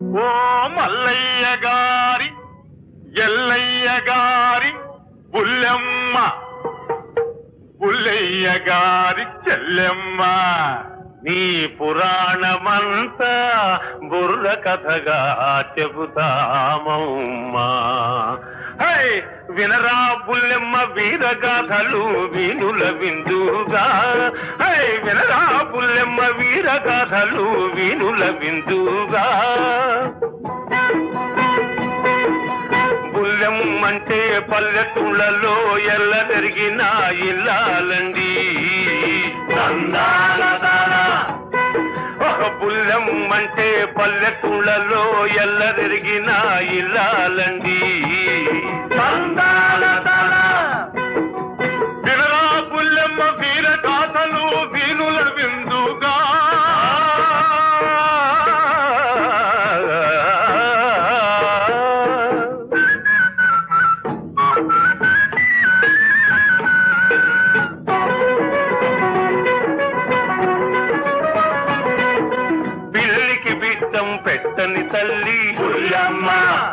ఓ మల్లయ్య గారి ఎల్లయ్య గారి బుల్లెమ్మ, బుల్లయ్య గారి చెల్లెమ్మ, నీ పురాణమంతా బుర్ర కథగా చెబుతామమ్మా. హై వినరా బుల్లెమ్మ వీరగాథలు వీనుల విందుగా, హై వినరా బుల్లెమ్మ వీరగాథలు వీనుల విందుగా. బుల్లెమ్మంటే పల్లెటూళ్ళలో ఎల్ల తిరిగిన ఇల్లాలండి. ఒక బుల్లెమ్మంటే పల్లెటూళ్ళలో ఎల్ల తిరిగిన ఇల్లాలండి. వినరా బుల్లెమ్మ వీరగాథలు వీనుల విందుగా. పెట్టని తల్లి బుల్లెమ్మ,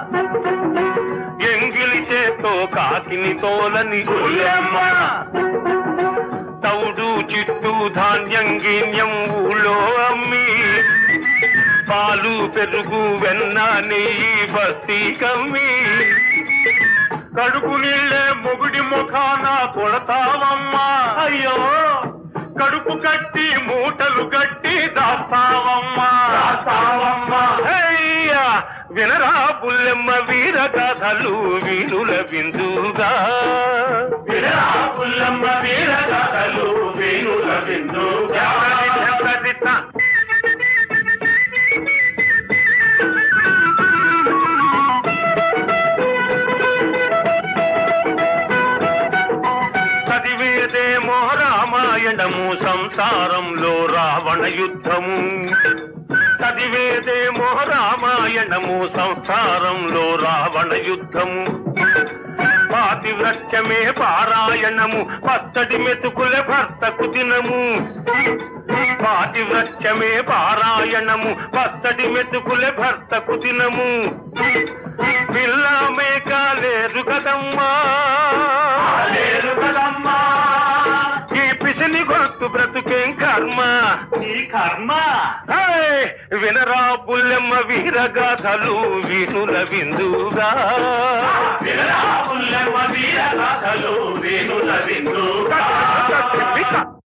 ఎంగిలి చేతో కాకిని తోలని బుల్లెమ్మ, తౌడు చిట్టు ధాన్యం గిన్యం ఊళ్ళో అమ్మి, పాలు పెరుగు వెన్న నెయ్యి బస్తీ కమ్మి, కడుపు నీళ్ళే మొగుడి ముఖాన కొడతావమ్మా. అయ్యో కడుపు కట్టి మూటలు కట్టి దాస్తావమ్మా. వినరా బుల్లెమ్మ వీరగాథలు వీనుల విందుగా. వినరా బుల్లెమ్మ వీరగాథలు వీనుల విందుగా. చదివేదేమో రామాయణము, సంసారంలో రావణ యుద్ధము. చదివేదేమో రామాయణము, సంసారంలో రావణ యుద్ధము. పాతివ్రత్యమే పారాయణము, పచ్చడి మెతుకుల భర్తకు దినము. పాతివ్రత్యమే పారాయణము, పచ్చడి మెతుకుల భర్తకు దినము. పిల్ల మేక లేరు కదమ్మా, లేరు కదమ్మా. ఈ పిసిని గొంతు బ్రతుకేం కర్మ, ఈ కర్మ. వినరా బుల్లెమ్మ వీరగాథలు వీనుల విందుగా. వినరా బుల్లెమ్మ వీరగాథలు వీనుల విందుగా.